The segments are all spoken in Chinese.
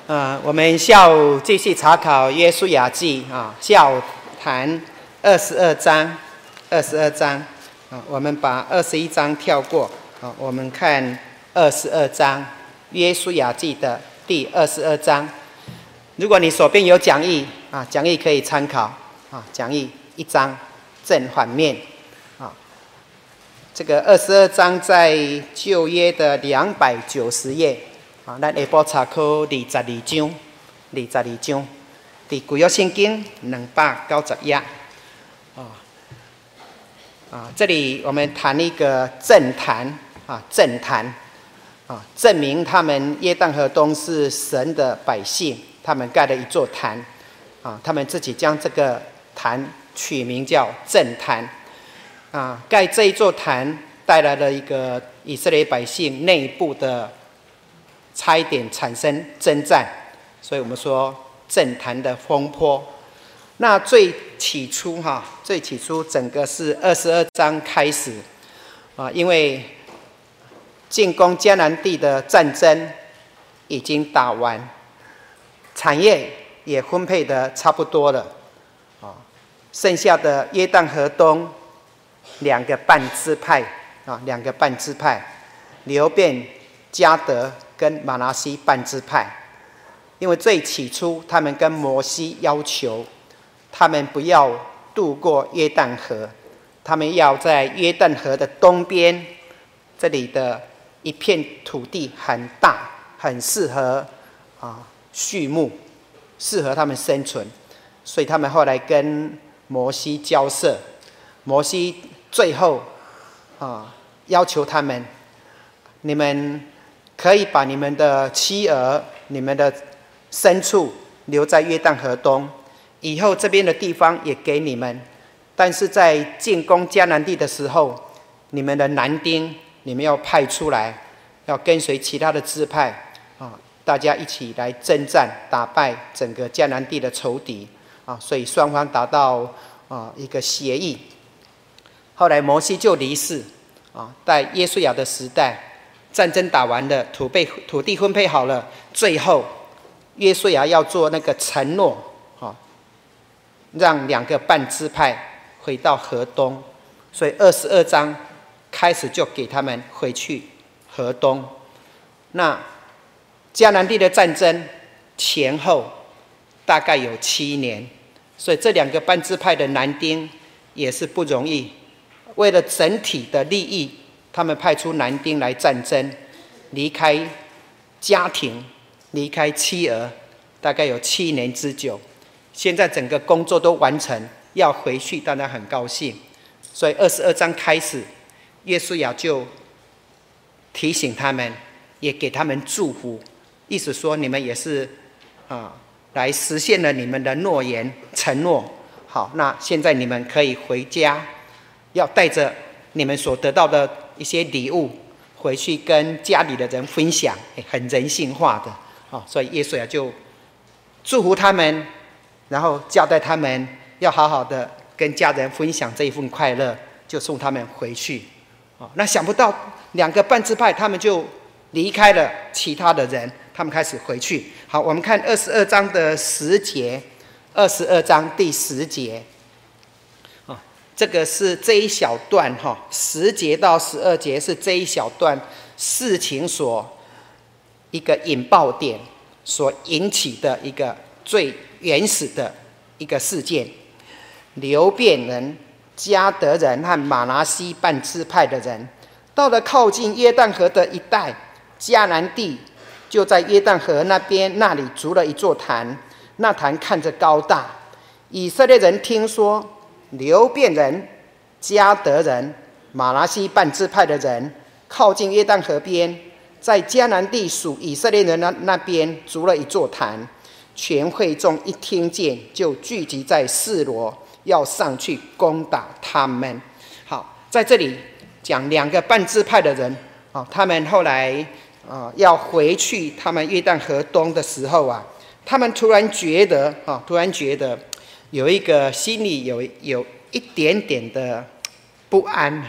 我们下午继续查考《约书亚记》啊，下午谈22章我们把21章跳过啊，我们看22章《约书亚记》的第22章。如果你手边有讲义啊，讲义可以参考啊，讲义1章正反面啊。这个22章在旧约的290页。咱下晡查考22章，伫旧约圣经290页。这里我们谈一个政坛证明他们约旦河东是神的百姓，他们盖了一座坛他们自己将这个坛取名叫政坛盖这一座坛带来了一个以色列百姓内部的差一点产生征战，所以我们说政坛的风波。那最起初整个是22章开始因为进攻迦南地的战争已经打完，产业也分配得差不多了剩下的约旦河东两个半支派流便、迦得跟马拿西半支派。因为最起初他们跟摩西要求他们不要渡过约旦河，他们要在约旦河的东边，这里的一片土地很大，很适合畜牧，适合他们生存，所以他们后来跟摩西交涉。摩西最后要求他们，你们可以把你们的妻儿、你们的牲畜留在约旦河东，以后这边的地方也给你们，但是在进攻迦南地的时候，你们的男丁你们要派出来，要跟随其他的支派大家一起来征战，打败整个迦南地的仇敌所以双方达到一个协议。后来摩西就离世在约书亚的时代，战争打完了，土地分配好了，最后约书亚要做那个承诺让两个半支派回到河东，所以22章开始就给他们回去河东。那迦南地的战争前后大概有7年，所以这两个半支派的男丁也是不容易，为了整体的利益，他们派出男丁来战争，离开家庭，离开妻儿，大概有7年之久。现在整个工作都完成，要回去，大家很高兴。所以22章开始，约书亚就提醒他们，也给他们祝福，意思说你们也是来实现了你们的诺言承诺。好，那现在你们可以回家，要带着你们所得到的一些礼物回去跟家里的人分享，很人性化的所以约书亚就祝福他们，然后交代他们要好好的跟家人分享这一份快乐，就送他们回去那想不到两个半支派他们就离开了其他的人，他们开始回去。好，我们看22章的10节，22章第10节这个是这一小段10节到12节是这一小段事情所一个引爆点所引起的一个最原始的一个事件。流便人、迦得人和马拿西半支派的人到了靠近约旦河的一带，迦南地就在约旦河那里筑了一座坛，那坛看着高大。以色列人听说流便人、迦得人、马拿西半支派的人靠近约旦河边，在迦南地属以色列人那边筑了一座坛，全会众一听见，就聚集在示罗，要上去攻打他们。好，在这里讲两个半支派的人他们后来要回去他们约旦河东的时候他们突然觉得有一个心里有一点点的不安，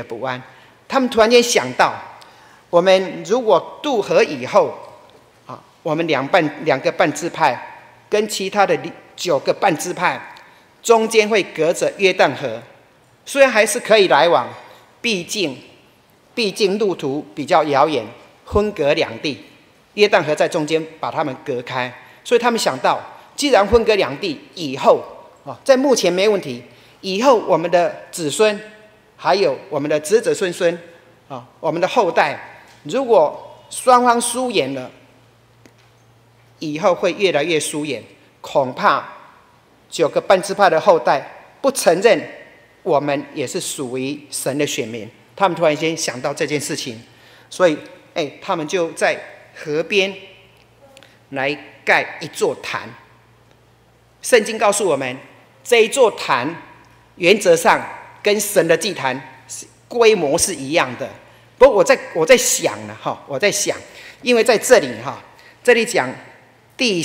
他们突然间想到，我们如果渡河以后我们两个半支派跟其他的9个半支派中间会隔着约旦河，虽然还是可以来往，毕竟路途比较遥远，分隔两地，约旦河在中间把他们隔开，所以他们想到，既然分隔两地，以后在目前没问题，以后我们的子孙还有我们的子子孙孙我们的后代，如果双方疏远了，以后会越来越疏远，恐怕9个半支派的后代不承认我们也是属于神的选民。他们突然间想到这件事情，所以他们就在河边来盖一座坛。圣经告诉我们，这一座坛原则上跟神的祭坛规模是一样的。不过我在想呢，我在想，因为在这里讲第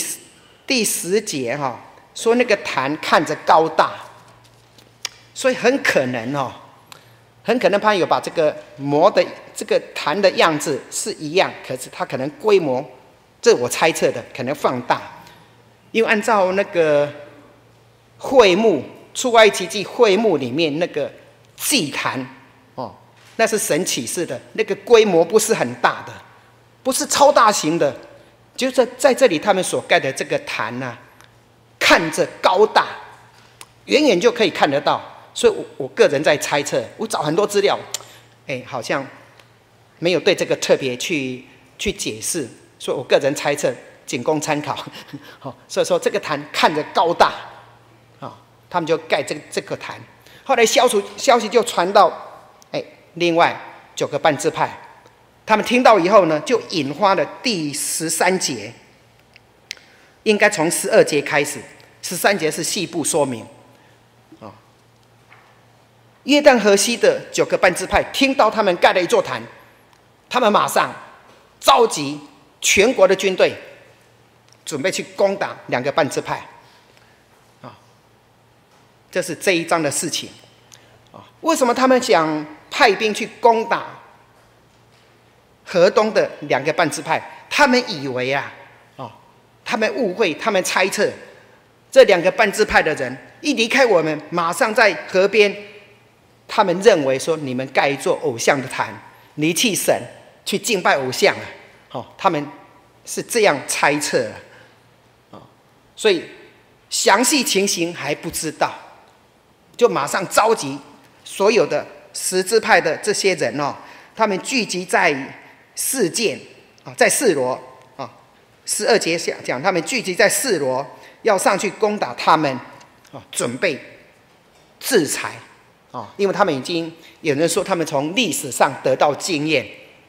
10节说那个坛看着高大，所以很可能他有把这个模的这个坛的样子是一样，可是他可能规模，这我猜测的，可能放大，因为按照那个会幕出埃及记会幕里面那个祭坛那是神启示的，那个规模不是很大的，不是超大型的，就是在这里他们所盖的这个坛看着高大，远远就可以看得到。所以我个人在猜测，我找很多资料，好像没有对这个特别去解释，所以我个人猜测仅供参考。所以说这个坛看着高大他们就盖这个坛。后来消息就传到另外9个半支派，他们听到以后呢，就引发了第13节，应该从12节开始，13节是细部说明。约旦河西的9个半支派听到他们盖了一座坛，他们马上召集全国的军队，准备去攻打2个半支派。这是这一章的事情。为什么他们想派兵去攻打河东的2个半支派？他们以为他们误会，他们猜测，这2个半支派的人一离开我们，马上在河边，他们认为说你们盖一座偶像的坛，离弃神，去敬拜偶像他们是这样猜测所以详细情形还不知道，就马上召集所有的10支派的这些人他们聚集在示剑在示罗12节讲他们聚集在示罗，要上去攻打他们准备制裁因为他们已经有人说他们从历史上得到经验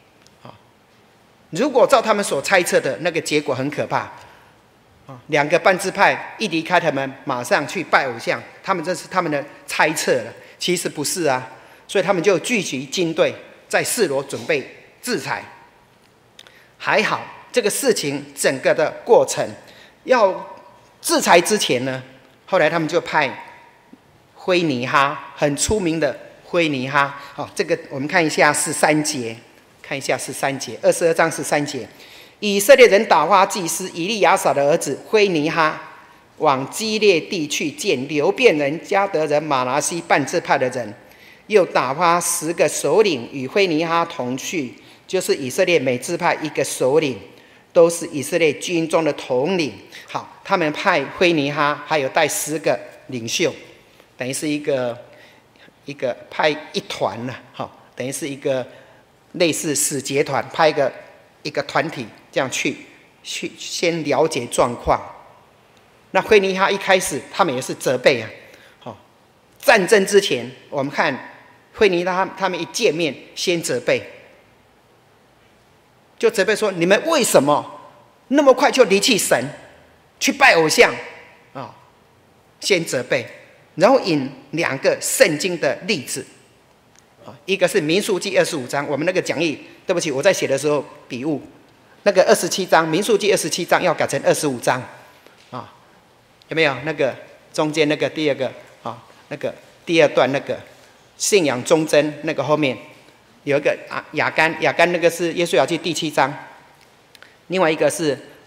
如果照他们所猜测的那个结果很可怕2个半支派一离开他们，马上去拜偶像，这是他们的猜测了，其实不是所以他们就聚集军队在示罗准备制裁。还好这个事情整个的过程要制裁之前呢，后来他们就派灰尼哈，很出名的灰尼哈这个我们看一下13节，22章13节，以色列人打发祭司以利亚撒的儿子灰尼哈往基列地去见流便人、迦得人、马拿西半支派的人，又打发10个首领与灰尼哈同去，就是以色列每支派1个首领，都是以色列军中的统领。好，他们派灰尼哈还有带10个领袖，等于是一个派一团等于是一个类似使节团，派一个团体这样去先了解状况。那灰尼哈一开始他们也是责备战争之前我们看灰尼哈他们一见面先责备，就责备说你们为什么那么快就离弃神去拜偶像先责备，然后引2个圣经的例子一个是民数记25章，我们那个讲义对不起我在写的时候笔误，那个27章民数记27章要改成25章有没有那个中间那个第2个那个第2段那个信仰忠贞那个后面有一个雅干那个是约书亚记第7章，另外一个是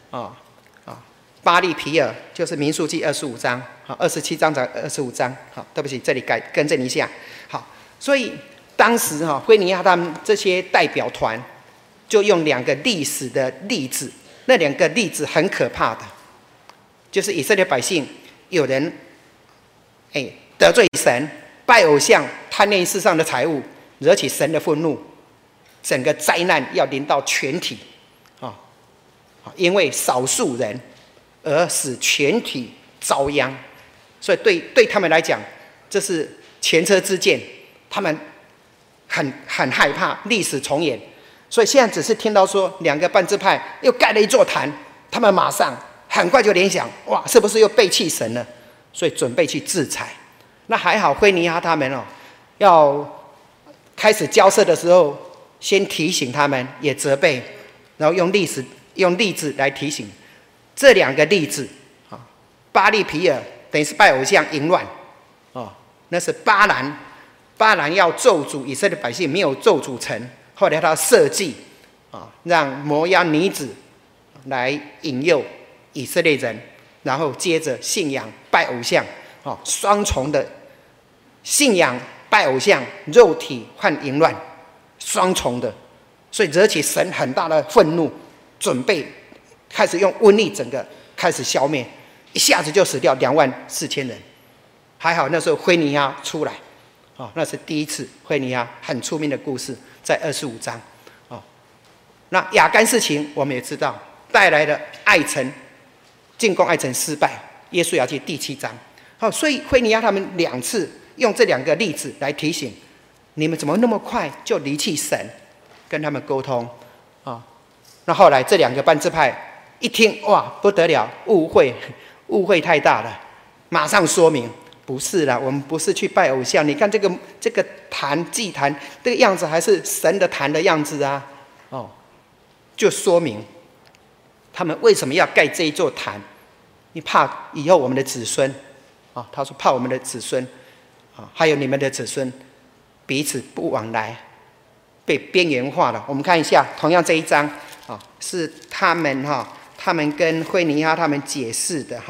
啊啊，巴利皮尔就是民数记25章，好，27章到25章，好，对不起，这里更正一下，好，所以当时菲尼哈他们这些代表团就用2个历史的例子，那2个例子很可怕的，就是以色列百姓有人得罪神，拜偶像，贪恋世上的财物，惹起神的愤怒，整个灾难要临到全体因为少数人而使全体遭殃，所以对他们来讲，这是前车之鉴，他们很害怕历史重演，所以现在只是听到说2个半支派又盖了一座坛，他们马上很快就联想，哇，是不是又背弃神了？所以准备去制裁。那还好，菲尼哈他们要开始交涉的时候，先提醒他们，也责备，然后用例子来提醒。这2个例子巴利皮尔等于是拜偶像淫乱那是巴兰要咒诅以色列百姓，没有咒诅成，后来他设计让摩押女子来引诱以色列人，然后接着信仰拜偶像双重的信仰拜偶像，肉体和淫乱双重的，所以惹起神很大的愤怒，准备开始用瘟疫整个开始消灭，一下子就死掉24000人。还好那时候菲尼哈出来那是第一次菲尼哈很出名的故事，在25章那亚干事情我们也知道，带来了进攻爱城失败，约书亚记第7章所以菲尼哈他们2次用这2个例子来提醒你们怎么那么快就离弃神，跟他们沟通那后来这2个半支派一听，哇，不得了，误会太大了，马上说明不是啦，我们不是去拜偶像，你看这个祭坛这个样子还是神的坛的样子啊就说明他们为什么要盖这一座坛，你怕以后我们的子孙他说怕我们的子孙还有你们的子孙彼此不往来，被边缘化了。我们看一下同样这一章是他们跟菲尼哈他们解释的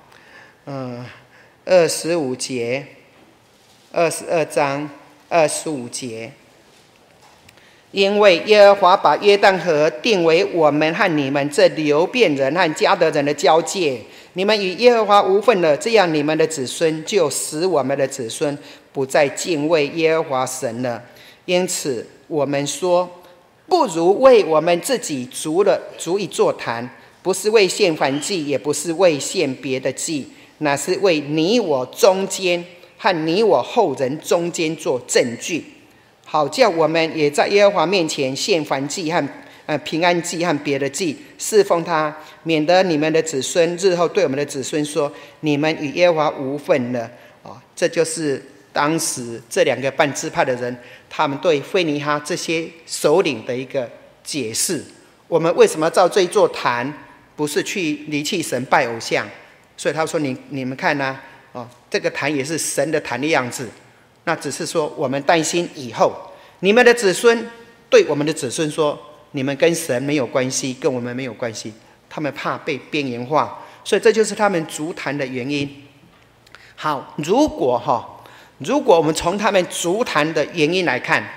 25节，22章25节，因为耶和华把约旦河定为我们和你们这流便人和迦得人的交界，你们与耶和华无分了，这样你们的子孙就使我们的子孙不再敬畏耶和华神了。因此我们说，不如为我们自己筑一座坛，不是为献燔祭，也不是为献别的祭，乃是为你我中间和你我后人中间做证据，好叫我们也在耶和华面前献燔祭和平安祭和别的祭，侍奉他，免得你们的子孙日后对我们的子孙说，你们与耶和华无分了这就是当时这2个半支派的人，他们对菲尼哈这些首领的一个解释。我们为什么造这一座坛，不是去离弃神拜偶像？所以他说你们看这个坛也是神的坛的样子，那只是说我们担心以后你们的子孙对我们的子孙说，你们跟神没有关系，跟我们没有关系，他们怕被边缘化，所以这就是他们筑坛的原因。好，如果我们从他们筑坛的原因来看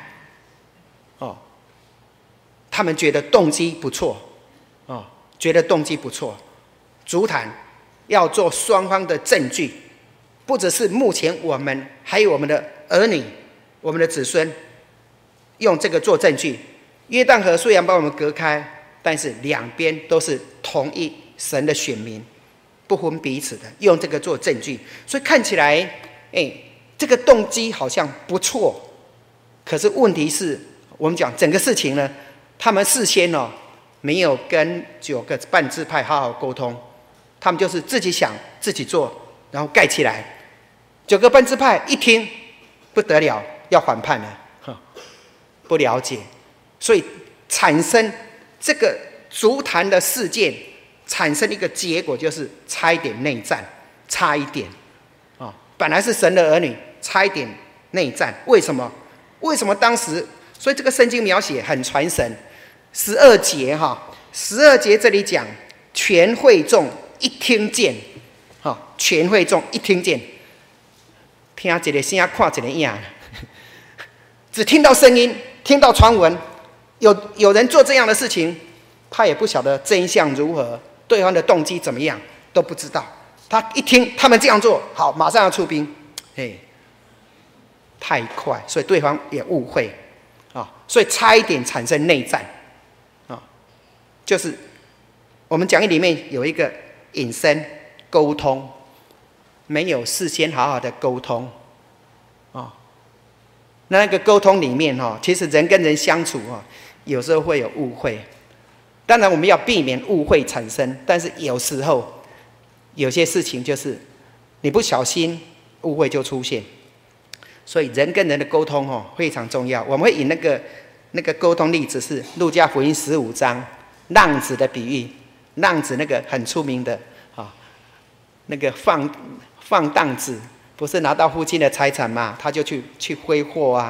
他们觉得动机不错筑坛要做双方的证据，不只是目前我们，还有我们的儿女，我们的子孙，用这个做证据。约旦河虽然把我们隔开，但是两边都是同一神的选民，不分彼此的，用这个做证据。所以看起来这个动机好像不错，可是问题是我们讲整个事情呢，他们事先没有跟9个半支派好好沟通，他们就是自己想自己做，然后盖起来。9个半支派一听不得了，要反叛了，不了解，所以产生这个筑坛的事件，产生一个结果就是差一点内战，差一点本来是神的儿女，差一点内战。为什么当时？所以这个圣经描写很传神。12节这里讲， 全会众一听见，全会众一听见，听一个声，看一个影，只听到声音，听到传闻，有人做这样的事情，他也不晓得真相如何，对方的动机怎么样都不知道。他一听他们这样做，好，马上要出兵，太快，所以对方也误会所以差一点产生内战就是我们讲义里面有一个引申沟通，没有事先好好的沟通那个沟通里面其实人跟人相处有时候会有误会，当然我们要避免误会产生，但是有时候有些事情就是你不小心误会就出现，所以人跟人的沟通非常重要。我们会以那个沟通例子是路加福音15章浪子的比喻，浪子那个很出名的那个放荡子，不是拿到父亲的财产嘛，他就去挥霍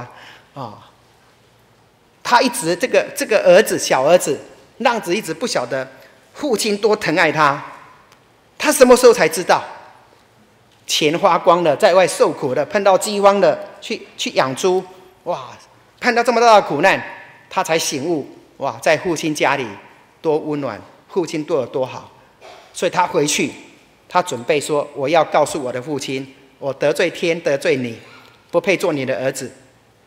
他一直这个儿子小儿子浪子一直不晓得父亲多疼爱他，他什么时候才知道？钱花光了，在外受苦了，碰到饥荒了，去养猪，哇，碰到这么大的苦难，他才醒悟，哇，在父亲家里多温暖，父亲对我多好，所以他回去，他准备说，我要告诉我的父亲，我得罪天，得罪你，不配做你的儿子。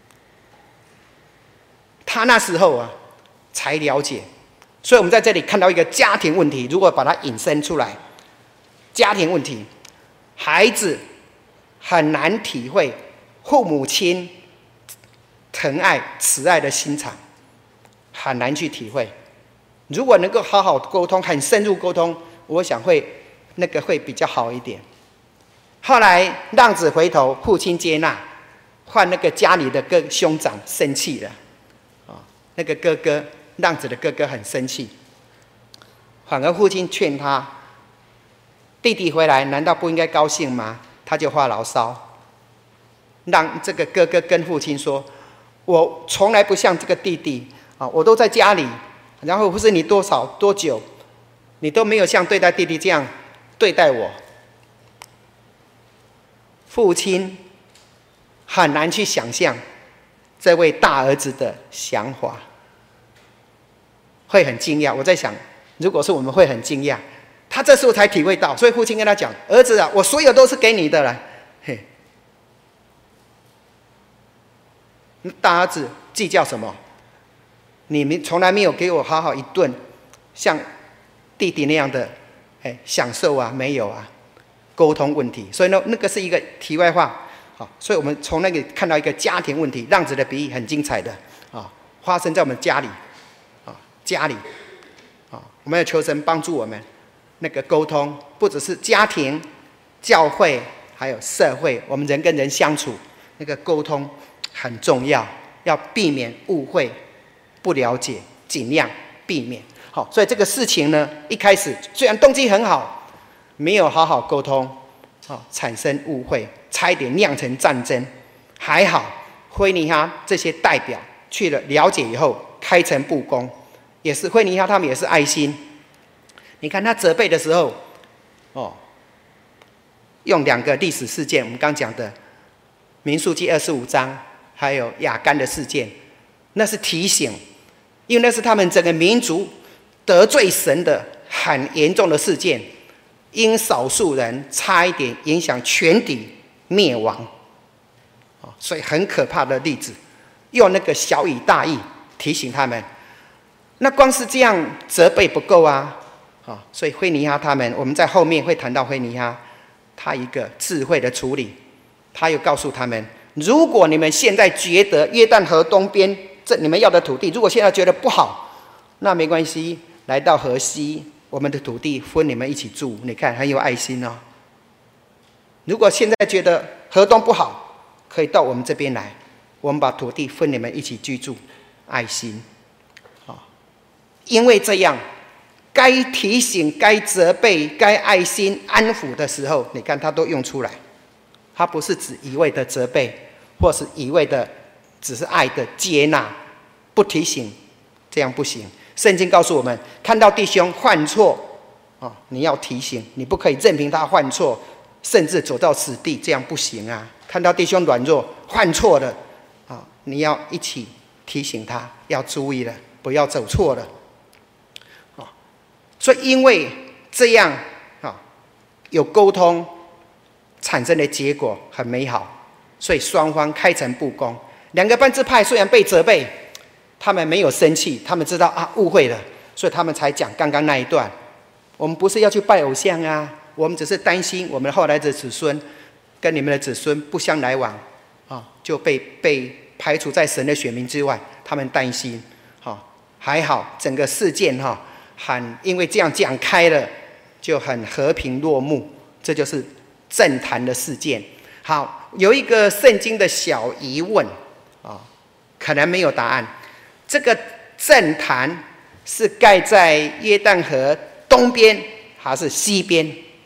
他那时候才了解，所以我们在这里看到一个家庭问题，如果把它引申出来，家庭问题，孩子很难体会父母亲疼爱慈爱的心肠，很难去体会。如果能够好好沟通，很深入沟通，我想会比较好一点。后来浪子回头，父亲接纳，换那个家里的兄长生气了那个哥哥，浪子的哥哥很生气，反而父亲劝他，弟弟回来难道不应该高兴吗？他就发牢骚，让这个哥哥跟父亲说，我从来不像这个弟弟我都在家里，然后不是你多久，你都没有像对待弟弟这样对待我。父亲很难去想象这位大儿子的想法，会很惊讶。我在想，如果是我们会很惊讶，他这时候才体会到，所以父亲跟他讲，儿子我所有都是给你的了。大儿子计较什么？你们从来没有给我好好一顿像弟弟那样的享受没有沟通问题。所以那个是一个题外话所以我们从那个看到一个家庭问题，浪子的比喻很精彩的发生在我们家里我们要求神帮助我们那个沟通，不只是家庭、教会，还有社会，我们人跟人相处那个沟通很重要，要避免误会、不了解，尽量避免。所以这个事情呢，一开始虽然动机很好，没有好好沟通产生误会，差一点酿成战争。还好灰尼哈这些代表去了了解以后，开诚布公，也是灰尼哈他们也是爱心。你看他责备的时候用2个历史事件，我们刚讲的民数记25章还有亚干的事件，那是提醒，因为那是他们整个民族得罪神的很严重的事件，因少数人差一点影响全体灭亡所以很可怕的例子，用那个小以大义提醒他们。那光是这样责备不够所以灰尼哈他们，我们在后面会谈到灰尼哈他一个智慧的处理，他又告诉他们，如果你们现在觉得约旦河东边这你们要的土地，如果现在觉得不好，那没关系，来到河西，我们的土地分你们一起住。你看很有爱心如果现在觉得河东不好，可以到我们这边来，我们把土地分你们一起居住，爱心因为这样该提醒、该责备、该爱心安抚的时候，你看他都用出来，他不是只一味的责备，或是一味的只是爱的接纳，不提醒这样不行。圣经告诉我们，看到弟兄犯错你要提醒，你不可以任凭他犯错，甚至走到死地，这样不行啊！看到弟兄软弱犯错了，你要一起提醒他，要注意了，不要走错了。所以因为这样有沟通产生的结果很美好，所以双方开诚布公。两个班支派虽然被责备，他们没有生气，他们知道误会了，所以他们才讲刚刚那一段。我们不是要去拜偶像啊，我们只是担心我们后来的子孙跟你们的子孙不相来往就被排除在神的选民之外，他们担心还好整个事件因为这样讲开了，就很和平落幕。这就是政坛的事件。好，有一个圣经的小疑问可能没有答案。这个政坛是盖在约旦河东边还是西边？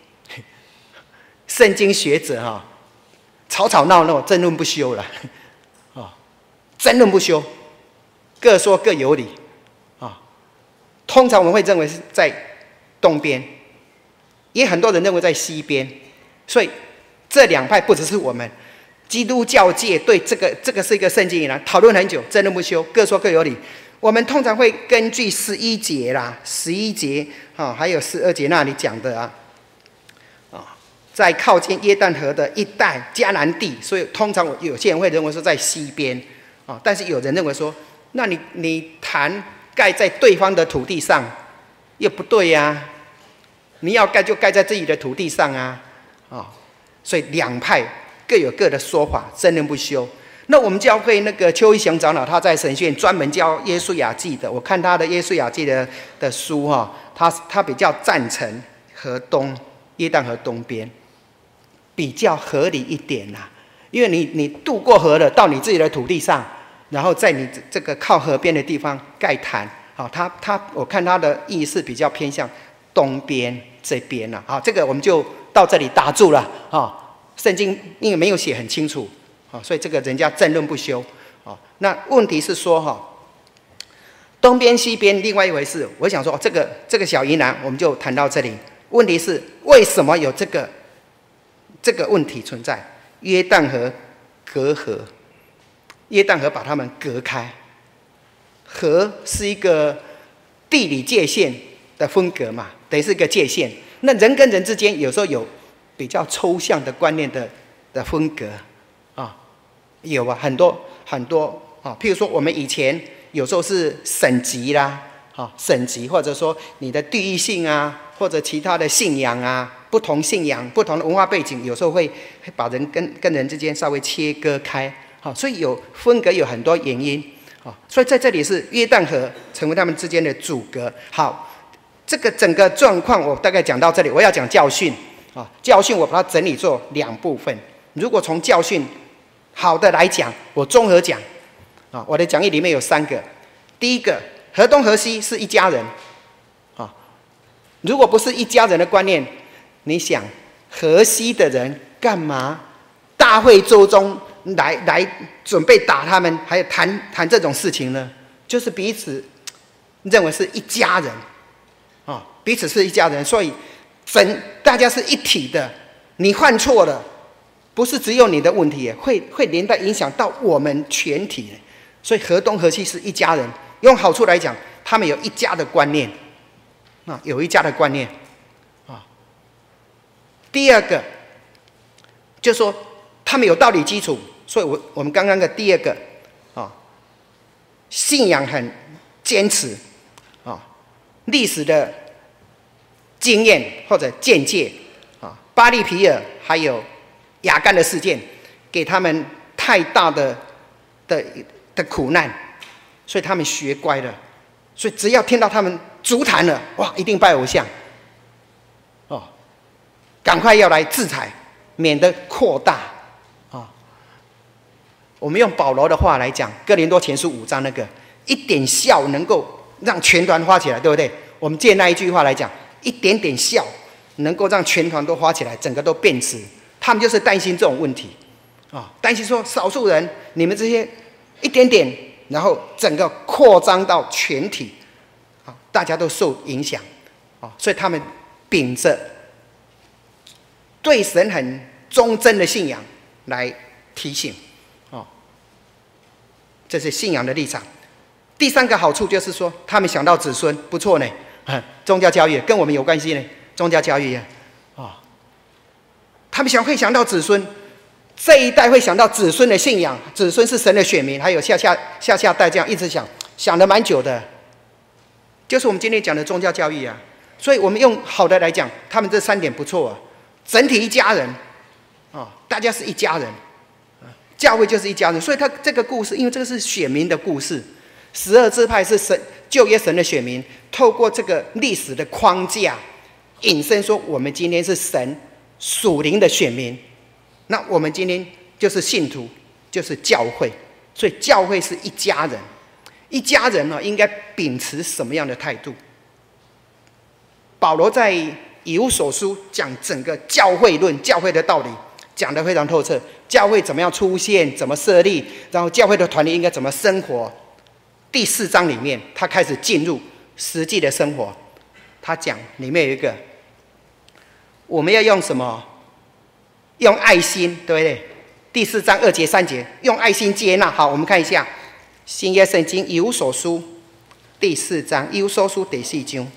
圣经学者吵吵闹闹，争论不休了争论不休，各说各有理通常我们会认为是在东边，也很多人认为在西边。所以这两派不只是我们基督教界对这个是一个圣经疑难，讨论很久，争论不休，各说各有理。我们通常会根据11节啦，11节还有12节那里讲的在靠近约旦河的一带迦南地，所以通常有些人会认为说在西边但是有人认为说，那你谈盖在对方的土地上又不对啊，你要盖就盖在自己的土地上所以两派各有各的说法，争论不休。那我们教会那个邱一祥长老，他在神学院专门教约书亚记的，我看他的约书亚记的书他比较赞成河东约旦河东边比较合理一点因为你渡过河了，到你自己的土地上，然后在你这个靠河边的地方盖坛我看他的意思比较偏向东边这边这个我们就到这里打住了圣经因为没有写很清楚所以这个人家争论不休那问题是说东边西边另外一回事。我想说这个小疑难我们就谈到这里。问题是为什么有这个问题存在？约旦河隔河，约旦河把他们隔开。河是一个地理界限的分隔嘛，等于是一个界限。那人跟人之间有时候有比较抽象的观念的分隔有很多譬如说我们以前有时候是省级啦省级，或者说你的地域性或者其他的信仰不同信仰不同的文化背景，有时候会把人跟人之间稍微切割开所以有分隔有很多原因所以在这里是约旦河成为他们之间的阻隔。好，这个整个状况我大概讲到这里。我要讲教训教训我把它整理做2部分。如果从教训好的来讲，我综合讲我的讲义里面有3个。第一个，河东河西是一家人如果不是一家人的观念，你想河西的人干嘛大费周章来准备打他们，还有谈这种事情呢？就是彼此认为是一家人彼此是一家人，所以大家是一体的。你犯错了，不是只有你的问题，会连带影响到我们全体。所以河东河西是一家人。用好处来讲，他们有一家的观念有一家的观念第二个就是说他们有道理基础，所以我们刚刚的第2个信仰很坚持历史的经验或者见解巴利皮尔还有亚干的事件给他们太大的苦难，所以他们学乖了。所以只要听到他们足坛了，哇，一定拜偶像赶快要来制裁，免得扩大我们用保罗的话来讲，哥林多前书5章那个一点笑能够让全团花起来，对不对？我们借那一句话来讲，一点点笑能够让全团都花起来，整个都变质。他们就是担心这种问题担心说少数人你们这些一点点，然后整个扩张到全体大家都受影响所以他们秉着对神很忠贞的信仰来提醒，这是信仰的立场。第三个好处就是说，他们想到子孙，不错呢。宗教教育跟我们有关系呢，宗教教育他们会想到子孙，这一代会想到子孙的信仰，子孙是神的选民，还有下代，这样一直想得蛮久的，就是我们今天讲的宗教教育啊。所以我们用好的来讲，他们这3点不错啊，整体一家人大家是一家人，教会就是一家人。所以他这个故事，因为这个是选民的故事，12支派是旧约神的选民，透过这个历史的框架引申说，我们今天是神属灵的选民，那我们今天就是信徒，就是教会。所以教会是一家人，一家人应该秉持什么样的态度？保罗在以弗所书讲整个教会论，教会的道理讲得非常透彻，教会怎么样出现，怎么设立，然后教会的团体应该怎么生活。第4章里面他开始进入实际的生活，他讲里面有一个，我们要用什么？用爱心，对不对？第4章2节3节，用爱心接纳。好，我们看一下新约圣经以弗所书第4章，以弗所书第4章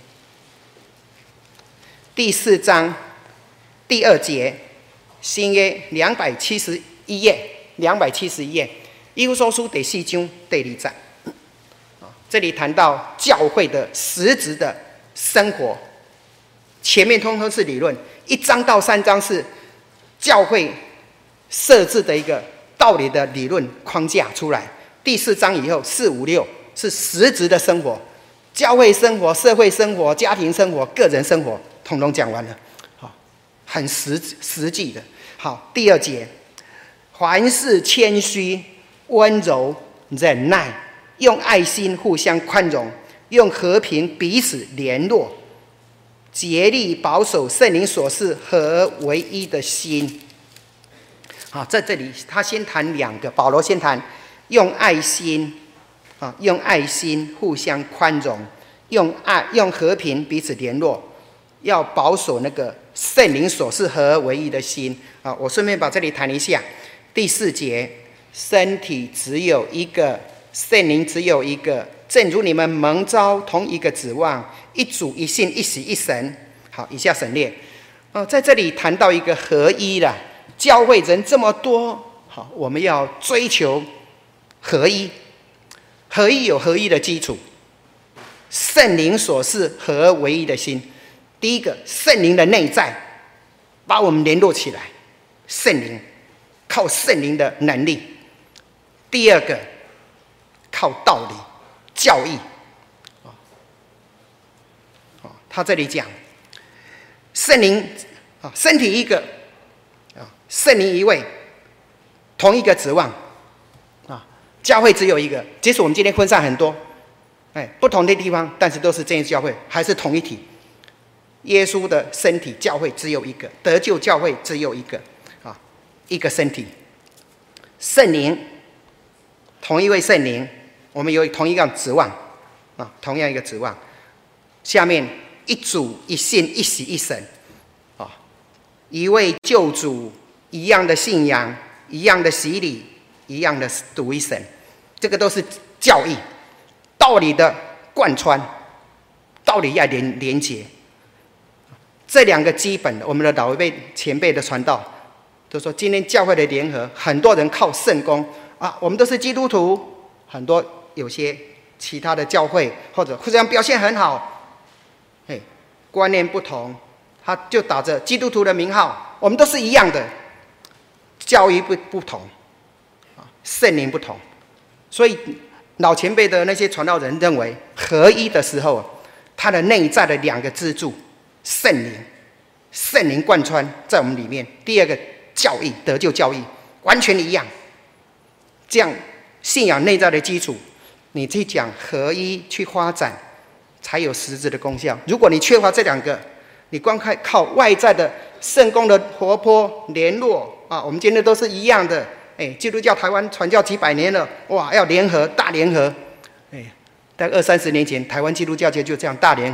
第4章第2节，新约271页，以弗所书第4章第2节。这里谈到教会的实质的生活，前面通通是理论，1章到3章是教会设置的一个道理的理论框架出来，第4章以后4、5、6是实质的生活，教会生活、社会生活、家庭生活、个人生活，统统讲完了，很实际的。好，第2节，凡事谦虚、温柔、忍耐，用爱心互相宽容，用和平彼此联络，竭力保守圣灵所示合为一的心。好，在这里他先谈2个，保罗先谈用爱心用爱心互相宽容，用和平彼此联络，要保守那个圣灵所示合为一的心。我顺便把这里谈一下。第4节，身体只有一个，圣灵只有一个，正如你们蒙召同一个指望，一主一信一洗一神。好，以下省略。在这里谈到一个合一了，教会人这么多，好，我们要追求合一。合一有合一的基础，圣灵所示合为一的心。第一个，圣灵的内在把我们联络起来，圣灵靠圣灵的能力。第2个，靠道理教义。他这里讲圣灵身体一个，圣灵一位，同一个指望。教会只有一个，即使我们今天分散很多，不同的地方，但是都是这些教会，还是同一体。耶稣的身体教会只有一个，得救教会只有一个，一个身体。圣灵，同一位圣灵，我们有同一个指望，同样一个指望。下面一主一信一洗一神，一位救主，一样的信仰，一样的洗礼，一样的独一神。这个都是教义道理的贯穿，道理要连结。这2个基本的，我们的老一辈前辈的传道都说，今天教会的联合，很多人靠圣功我们都是基督徒，很多有些其他的教会或者互相表现很好，观念不同，他就打着基督徒的名号，我们都是一样的，教义不同，圣灵不同。所以老前辈的那些传道人认为，合一的时候，它的内在的2个支柱，圣灵贯穿在我们里面。第2个教义，得救教义完全一样，这样信仰内在的基础，你去讲合一去发展，才有实质的功效。如果你缺乏这2个，你光靠外在的圣功的活泼联络我们今天都是一样的。基督教台湾传教几百年了，哇，要联合大联合。在20-30年前，台湾基督教界就这样大联合，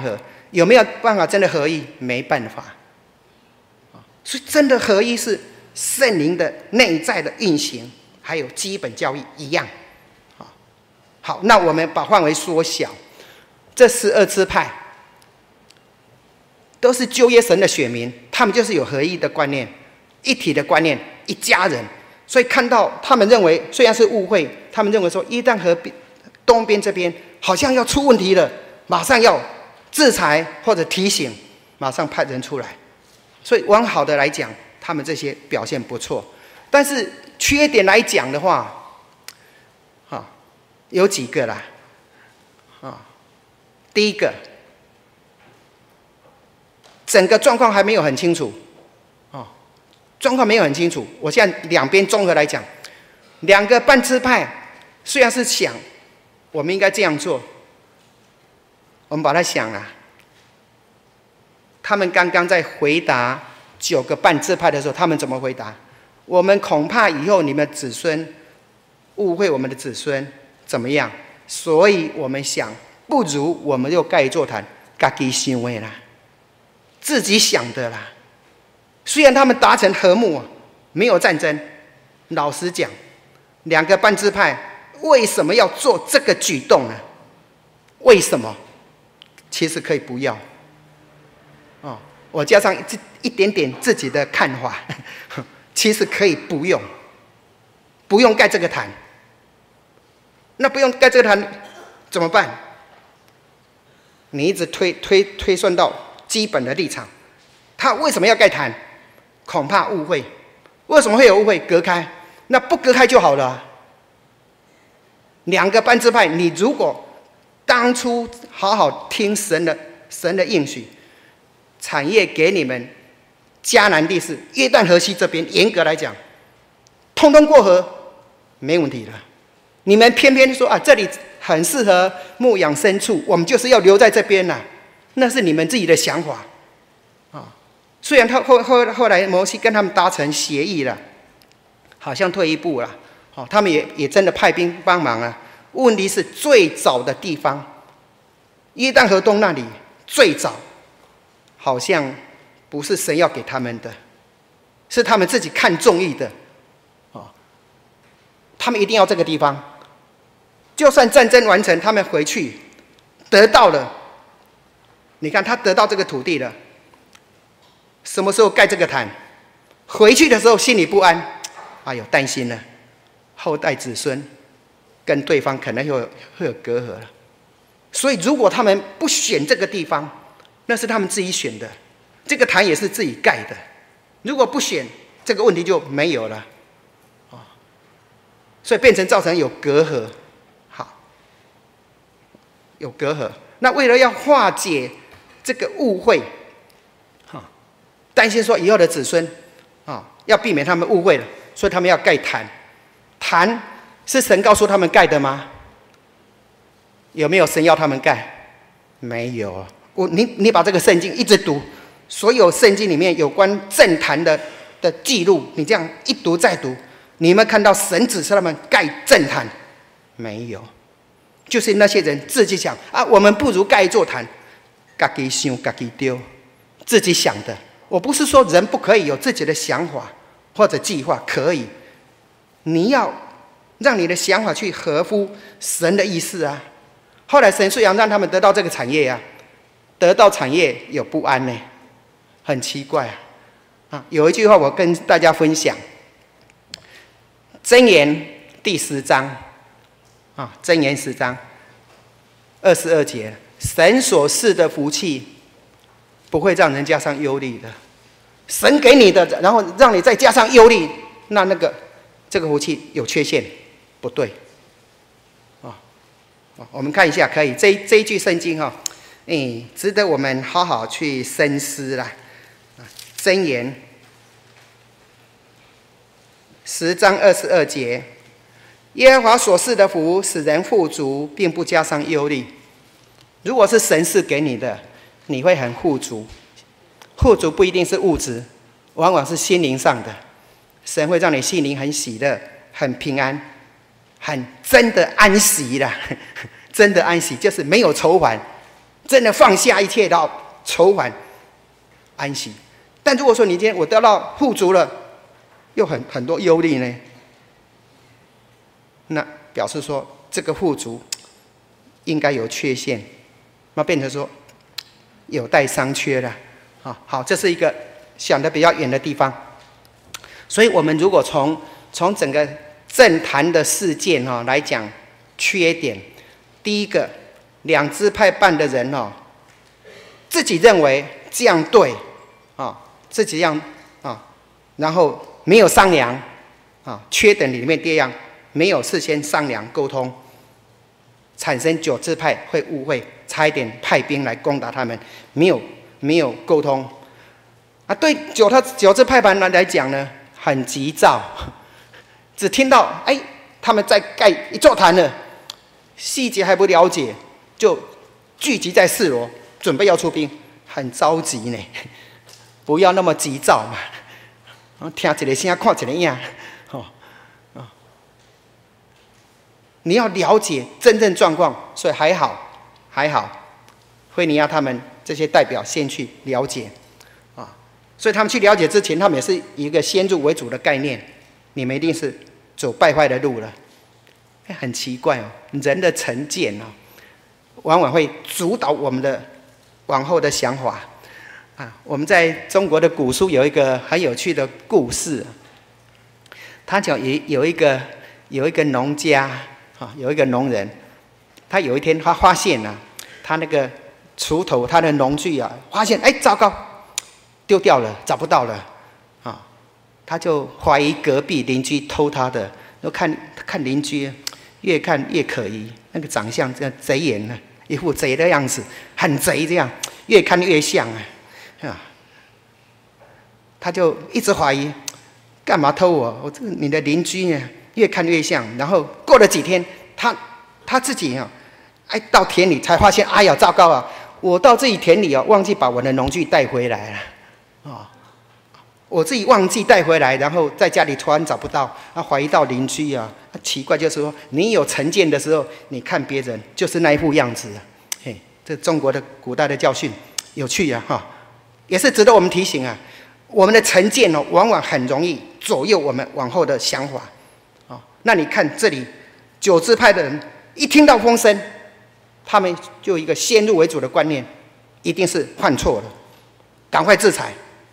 有没有办法真的合一？没办法。所以真的合一是圣灵的内在的运行，还有基本教义一样。好，那我们把范围缩小，这12支派都是旧约神的选民，他们就是有合一的观念、一体的观念、一家人。所以看到他们认为，虽然是误会，他们认为说约旦河东边这边好像要出问题了，马上要制裁或者提醒，马上派人出来。所以往好的来讲，他们这些表现不错，但是缺点来讲的话，有几个啦。第一个，整个状况还没有很清楚。状况没有很清楚。我现在两边综合来讲，两个半支派虽然是想我们应该这样做，我们把它想啊，他们刚刚在回答9个半支派的时候，他们怎么回答？我们恐怕以后你们子孙误会我们的子孙怎么样？所以我们想，不如我们就盖一座坛，自己想的啦，自己想的啦。虽然他们达成和睦，没有战争，老实讲，两个半支派为什么要做这个举动呢？为什么？其实可以不要。我加上一点点自己的看法，其实可以不用，不用盖这个坛。那不用盖这个坛怎么办？你一直推算到基本的立场，他为什么要盖坛？恐怕误会。为什么会有误会？隔开，那不隔开就好了。两个半支派，你如果当初好好听神的应许，产业给你们迦南地是约旦河西这边，严格来讲，通通过河没问题了。你们偏偏说这里很适合牧养牲畜，我们就是要留在这边啦，那是你们自己的想法。虽然后来摩西跟他们达成协议了，好像退一步了，他们也真的派兵帮忙了。问题是最早的地方，约旦河东那里最早，好像不是神要给他们的，是他们自己看中意的。他们一定要这个地方，就算战争完成，他们回去得到了。你看他得到这个土地了。什么时候盖这个坛？回去的时候心里不安，担心了，后代子孙跟对方可能会有隔阂了。所以如果他们不选这个地方，那是他们自己选的，这个坛也是自己盖的。如果不选，这个问题就没有了。所以变成造成有隔阂。好，有隔阂。那为了要化解这个误会，担心说以后的子孙要避免他们误会了，所以他们要盖坛。坛是神告诉他们盖的吗？有没有神要他们盖？没有。你把这个圣经一直读，所有圣经里面有关正坛的记录，你这样一读再读，你有没有看到神指示他们盖正坛？没有，就是那些人自己想我们不如盖一座坛，自己想自己丢，自己想的。我不是说人不可以有自己的想法或者计划，可以，你要让你的想法去合乎神的意思啊。后来神虽然让他们得到这个产业得到产业有不安呢，很奇怪有一句话我跟大家分享，箴言第10章箴言10章22节，神所赐的福气不会让人加上忧虑的。神给你的，然后让你再加上忧虑，这个福气有缺陷，不对。我们看一下，可以这一句圣经值得我们好好去深思啦。箴言10章22节，耶和华所赐的福使人富足，并不加上忧虑。如果是神赐给你的，你会很富足。富足不一定是物质，往往是心灵上的。神会让你心灵很喜乐，很平安，很真的安息啦。真的安息就是没有愁烦， 真的放下一切到筹还安息。但如果说你今天我得到富足了，又很多忧虑呢，那表示说这个富足应该有缺陷，那变成说有待商榷了。好，这是一个想得比较远的地方。所以我们如果从整个政坛的事件来讲缺点，第一个，两支派办的人自己认为这样对自己样然后没有商量缺点里面第二样，没有事先商量沟通，产生九支派会误会，差一点派兵来攻打他们，没有沟通对九支派班来讲呢，很急躁，只听到他们在盖一座坛了，细节还不了解，就聚集在四罗，准备要出兵，很着急呢。不要那么急躁嘛，听一个声，看一个影，你要了解真正状况。所以还好，惠尼亚他们这些代表先去了解所以他们去了解之前，他们也是以一个先入为主的概念，你们一定是走败坏的路了。很奇怪人的成见往往会主导我们的往后的想法我们在中国的古书有一个很有趣的故事，他讲有一个农家有一个农人，他有一天他发现他那个锄头，他的农具发现糟糕，丢掉了，找不到了他就怀疑隔壁邻居偷他的，都看邻居越看越可疑，那个长相这样贼眼一副贼的样子，很贼这样，越看越像他就一直怀疑，干嘛偷我？我这个你的邻居越看越像。然后过了几天，他自己到田里才发现，哎呀，糟糕啊！我到自己田里忘记把我的农具带回来了我自己忘记带回来，然后在家里突然找不到，怀疑到邻居奇怪，就是说你有成见的时候，你看别人就是那一副样子这中国的古代的教训，有趣也是值得我们提醒我们的成见往往很容易左右我们往后的想法那你看这里九支派的人一听到风声，他们就有一个先入为主的观念，一定是犯错了，赶快制裁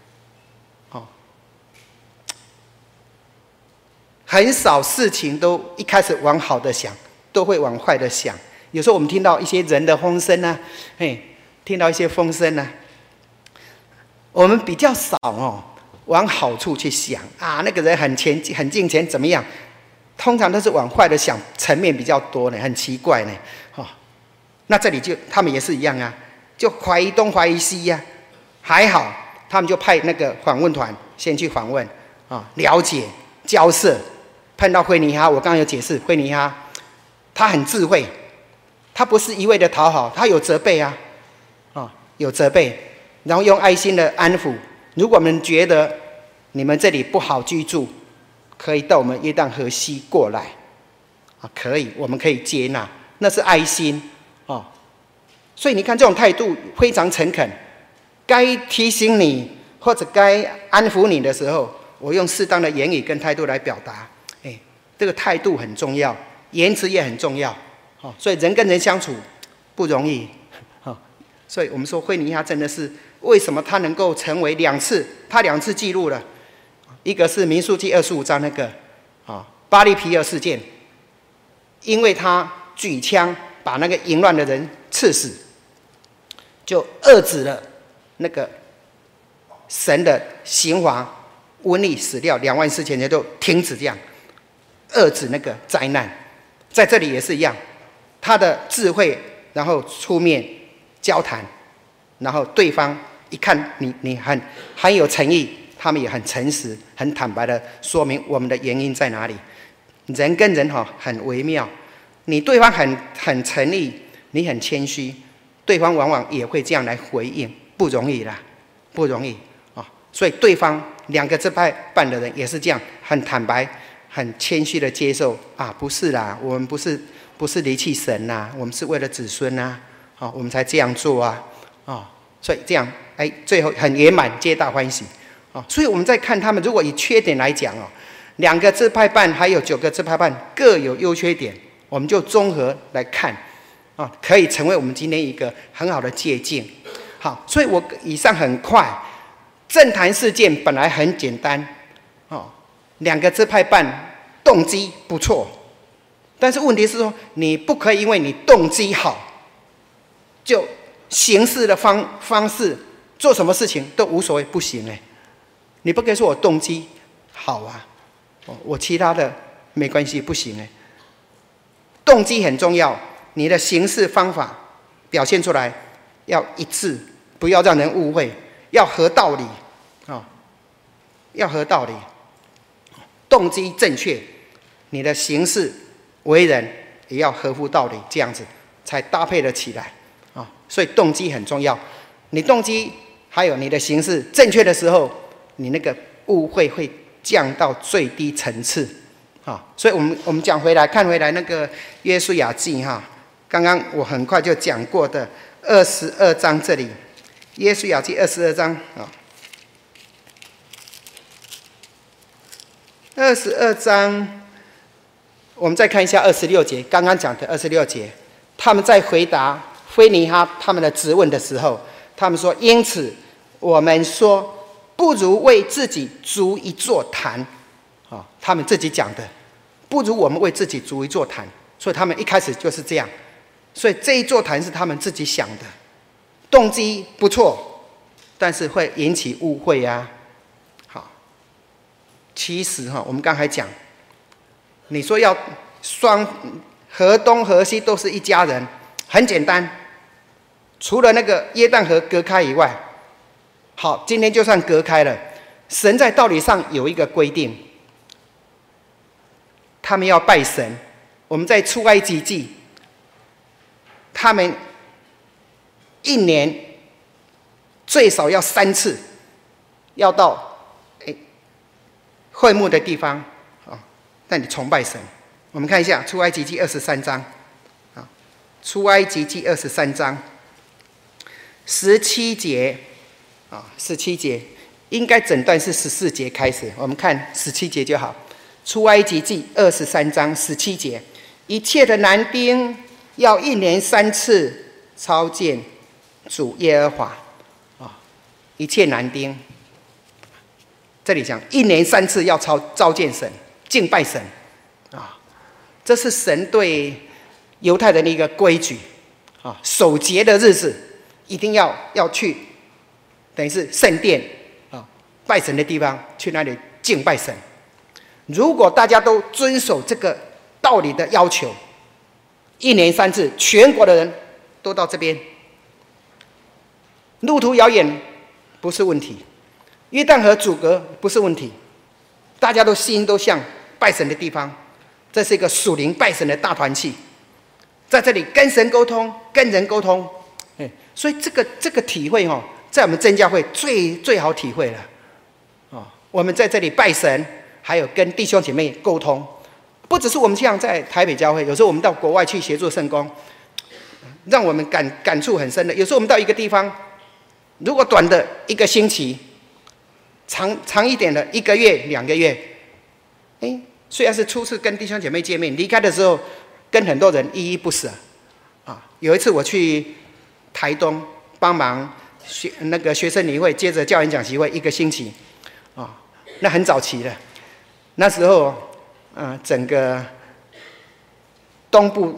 很少事情都一开始往好的想，都会往坏的想。有时候我们听到一些人的风声听到一些风声我们比较少往好处去想那个人很敬虔怎么样，通常都是往坏的想层面比较多很奇怪那这里就他们也是一样就怀疑东怀疑西还好他们就派那个访问团先去访问了解交涉。碰到惠尼哈，我刚刚有解释，惠尼哈他很智慧，他不是一味的讨好，他有责备有责备，然后用爱心的安抚。如果我们觉得你们这里不好居住，可以到我们约旦河西过来可以，我们可以接纳，那是爱心所以你看这种态度非常诚恳，该提醒你或者该安抚你的时候，我用适当的言语跟态度来表达这个态度很重要，言辞也很重要所以人跟人相处不容易所以我们说惠尼哈真的是为什么他能够成为他两次记录了，一个是民数记25章那个巴利皮尔事件，因为他举枪把那个淫乱的人刺死，就遏制了那个神的刑罚，瘟疫死掉24000人，都停止这样遏制那个灾难。在这里也是一样，他的智慧，然后出面交谈，然后对方一看你很有诚意，他们也很诚实很坦白的说明我们的原因在哪里。人跟人很微妙，你对方很诚意，你很谦虚，对方往往也会这样来回应，不容易啦，不容易所以对方两个支派办的人也是这样，很坦白很谦虚的接受不是啦，我们不是离弃神啦，我们是为了子孙我们才这样做啊，所以这样，最后很圆满，皆大欢喜，所以我们在看他们，如果以缺点来讲2个支派办还有9个支派办各有优缺点，我们就综合来看，可以成为我们今天一个很好的借鉴。好，所以我以上很快，政坛事件本来很简单，2个支派办动机不错，但是问题是说，你不可以因为你动机好，就行事的方式做什么事情都无所谓，不行你不可以说我动机好啊，我其他的没关系，不行动机很重要，你的行事方法表现出来要一致，不要让人误会，要合道理要合道理，动机正确，你的行事为人也要合乎道理，这样子才搭配得起来所以动机很重要，你动机还有你的行事正确的时候，你那个误会会降到最低层次所以我们讲回来，看回来那个约书亚记刚刚我很快就讲过的22章，这里约书亚记22章22章，我们再看一下26节，刚刚讲的26节，他们在回答菲尼哈他们的质问的时候，他们说：“因此我们说，不如为自己筑一座坛。”他们自己讲的，不如我们为自己筑一座坛，所以他们一开始就是这样。所以这一座坛是他们自己想的，动机不错，但是会引起误会啊。好，其实我们刚才讲，你说要河东河西都是一家人，很简单，除了那个约旦河隔开以外，好，今天就算隔开了，神在道理上有一个规定，他们要拜神。我们在出埃及记，他们一年最少要3次，要到会幕的地方那里崇拜神。我们看一下出埃及记23章出埃及记23章17节17节，应该整段是14节开始，我们看17节就好。出埃及记23章17节，一切的男丁要1年3次朝见主耶和华一切男丁，这里讲1年3次要召见神，敬拜神这是神对犹太人的一个规矩守节的日子一定要去，等于是圣殿拜神的地方，去那里敬拜神。如果大家都遵守这个道理的要求，1年3次，全国的人都到这边，路途遥远不是问题，约旦河阻隔不是问题，大家都心都向拜神的地方，这是一个属灵拜神的大团契，在这里跟神沟通，跟人沟通，所以这个体会在我们真教会最好体会了我们在这里拜神，还有跟弟兄姐妹沟通，不只是我们这样在台北教会，有时候我们到国外去协助圣工，让我们感触很深的。有时候我们到一个地方，如果短的1个星期，长一点的1个月、2个月，虽然是初次跟弟兄姐妹见面，离开的时候跟很多人依依不舍有一次我去台东帮忙那个学生联会，接着教研讲习会1个星期那很早期了。那时候整个东部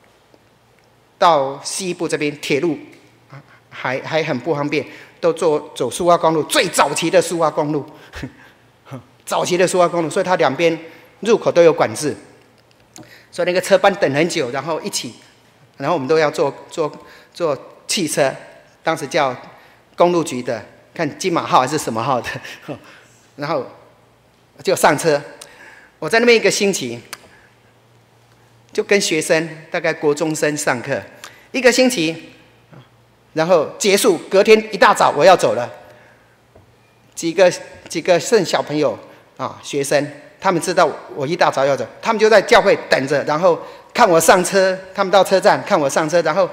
到西部这边铁路还很不方便，都走苏花公路，最早期的苏花公路早期的苏花公路，所以它两边入口都有管制，所以那个车班等很久，然后然后我们都要坐汽车，当时叫公路局的，看金马号还是什么号的然后就上车。我在那边1个星期，就跟学生，大概国中生上课1个星期，然后结束，隔天一大早我要走了。几个剩小朋友学生，他们知道我一大早要走，他们就在教会等着，然后看我上车，他们到车站看我上车，然后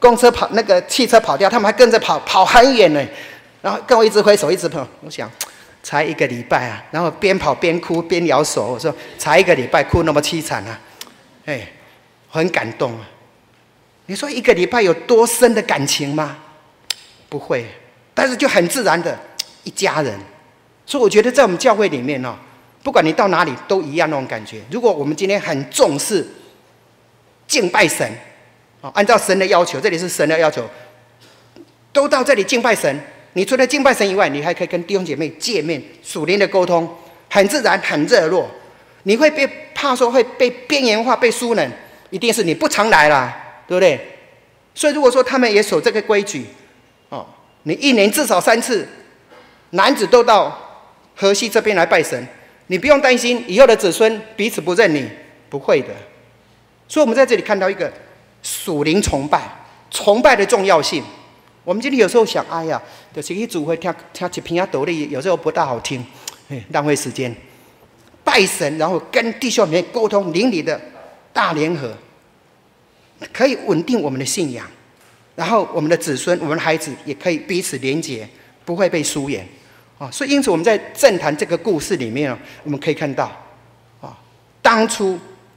公车跑那个汽车跑掉，他们还跟着跑，跑很远呢。然后跟我一直挥手，一直跑。我想，才1个礼拜啊，然后边跑边哭边摇手。我说，才1个礼拜，哭那么凄惨啊！哎，很感动啊。你说1个礼拜有多深的感情吗？不会，但是就很自然的一家人。所以我觉得在我们教会里面哦，不管你到哪里都一样那种感觉。如果我们今天很重视敬拜神，按照神的要求，这里是神的要求，都到这里敬拜神。你除了敬拜神以外，你还可以跟弟兄姐妹见面，属灵的沟通，很自然，很热络。你会怕说会被边缘化、被疏冷，一定是你不常来啦，对不对？所以如果说他们也守这个规矩，你1年至少3次，男子都到河西这边来拜神，你不用担心以后的子孙彼此不认你，不会的。所以我们在这里看到一个属灵崇拜的重要性。我们今天有时候想，哎呀，就是去组会听一篇道理，有时候不大好听，浪费时间。拜神，然后跟弟兄们沟通，邻里的大联合，可以稳定我们的信仰，然后我们的子孙、我们的孩子也可以彼此连结，不会被疏远。所以因此我们在政坛这个故事里面，我们可以看到，当初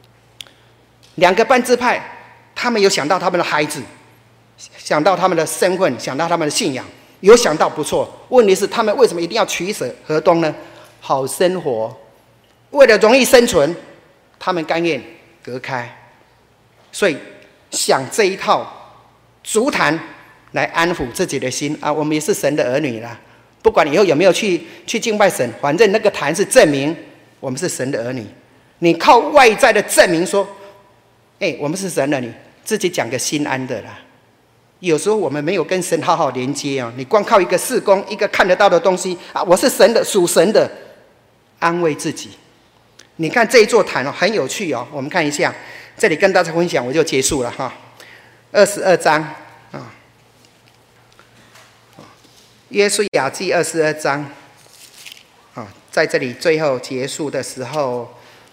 2个半支派，他们有想到他们的孩子，想到他们的身份，想到他们的信仰，有想到不错。问题是他们为什么一定要取舍河东呢？好生活，为了容易生存，他们甘愿隔开。所以想这一套足坛来安抚自己的心啊！我们也是神的儿女啦，不管以后有没有去敬拜神，反正那个坛是证明我们是神的儿女。你靠外在的证明说，我们是神的儿女，自己讲个心安的啦。有时候我们没有跟神好好连接啊，你光靠一个事工，一个看得到的东西啊，我是神的，属神的，安慰自己。你看这一座坛很有趣哦，我们看一下，这里跟大家分享，我就结束了哈。22章啊，约书亚记22章啊，在这里最后结束的时候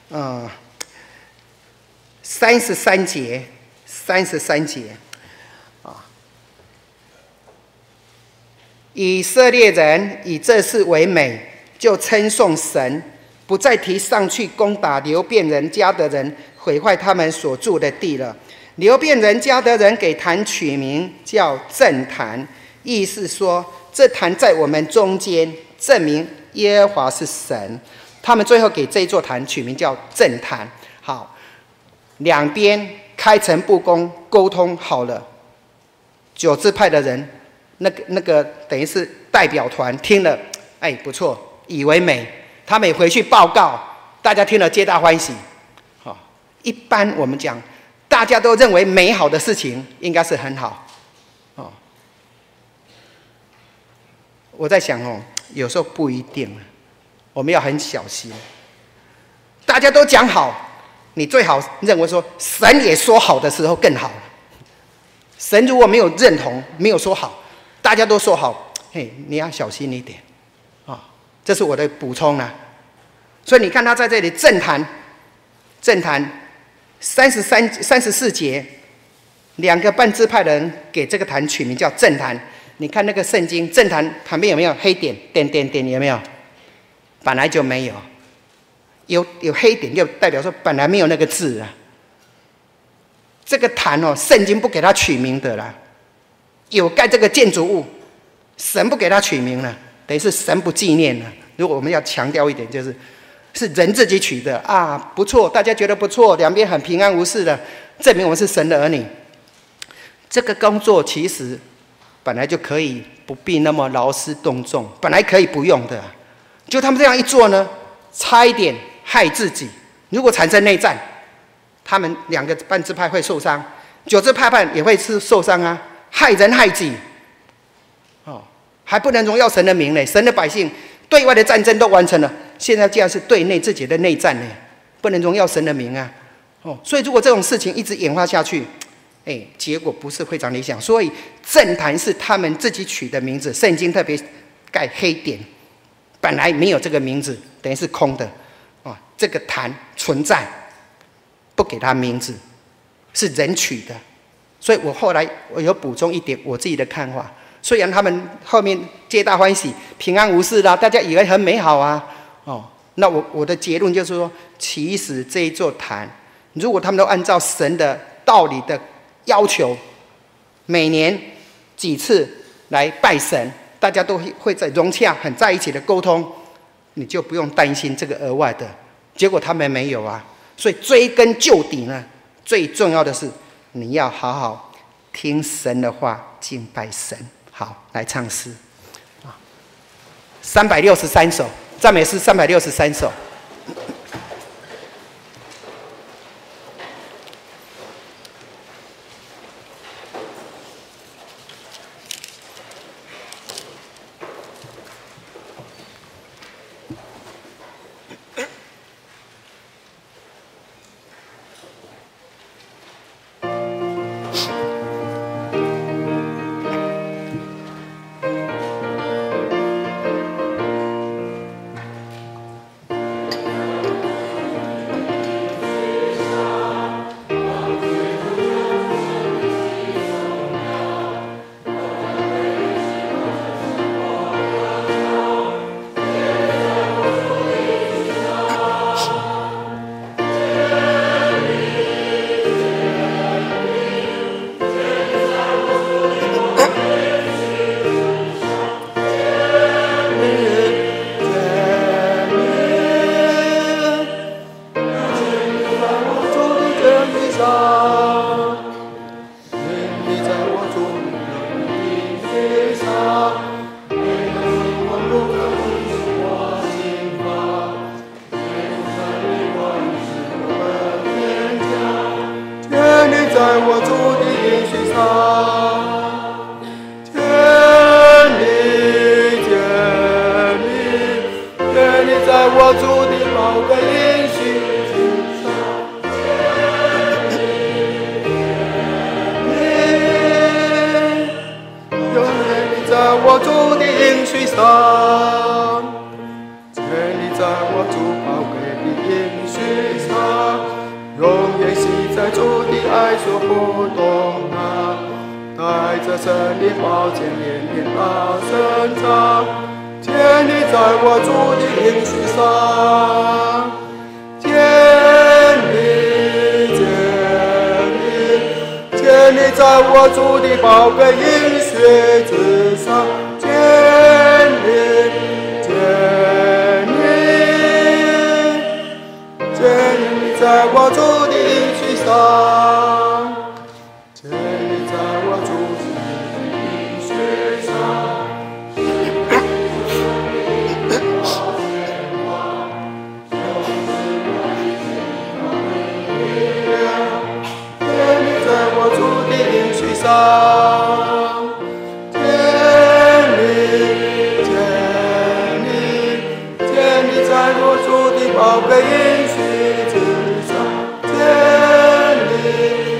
，33节啊，以色列人以这事为美，就称颂神，不再提上去攻打流便人、迦得人，毁坏他们所住的地了。流便人、迦得人给坛取名叫正坛，意思说这坛在我们中间，证明耶和华是神。他们最后给这座坛取名叫正坛。好，两边开诚布公沟通好了，9支派的人，那个等于是代表团听了，不错，以为美，他们也回去报告，大家听了皆大欢喜。一般我们讲，大家都认为美好的事情，应该是很好。我在想有时候不一定，我们要很小心。大家都讲好，你最好认为说神也说好的时候更好。神如果没有认同，没有说好，大家都说好，你要小心一点这是我的补充啦。所以你看他在这里正坛34节，2个半支派的人给这个坛取名叫正坛。你看那个圣经正坛旁边有没有黑点点点点？有没有？本来就没有，有黑点就代表说本来没有那个字啊。这个坛圣经不给他取名的啦，有盖这个建筑物，神不给他取名了，等于是神不纪念了。如果我们要强调一点，是人自己取的啊，不错，大家觉得不错，两边很平安无事的，证明我们是神的儿女。这个工作其实本来就可以不必那么劳师动众，本来可以不用的，就他们这样一做呢，差一点害自己。如果产生内战，他们2个半支派会受伤，9支派也会受伤啊，害人害己，还不能荣耀神的名呢。神的百姓对外的战争都完成了，现在竟然是对内自己的内战呢，不能荣耀神的名啊。所以如果这种事情一直演化下去，结果不是非常理想。所以正坛是他们自己取的名字，圣经特别盖黑点，本来没有这个名字，等于是空的这个坛存在，不给他名字，是人取的， 所以我后来我有补充一点我自己的看法。虽然他们后面皆大欢喜、平安无事啦，大家以为很美好啊，那我的结论就是说，其实这一座坛，如果他们都按照神的道理的要求，每年几次来拜神，大家都会在融洽、很在一起的沟通，你就不用担心这个额外的。结果他们没有啊，所以追根究底呢，最重要的是你要好好听神的话，敬拜神。好，来唱诗363首，赞美诗363首。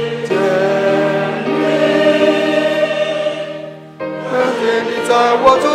在我